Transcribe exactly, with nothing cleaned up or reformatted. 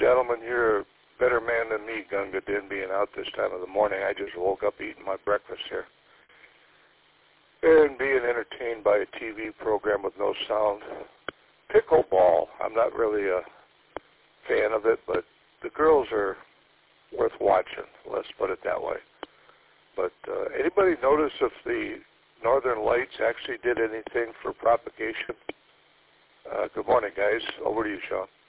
gentlemen, you're a better man than me, Gunga Din, being out this time of the morning. I just woke up eating my breakfast here. And being entertained by a T V program with no sound. Pickleball, I'm not really a fan of it, but the girls are worth watching, let's put it that way. But uh, anybody notice if the Northern Lights actually did anything for propagation? Uh, good morning, guys. Over to you, Sean.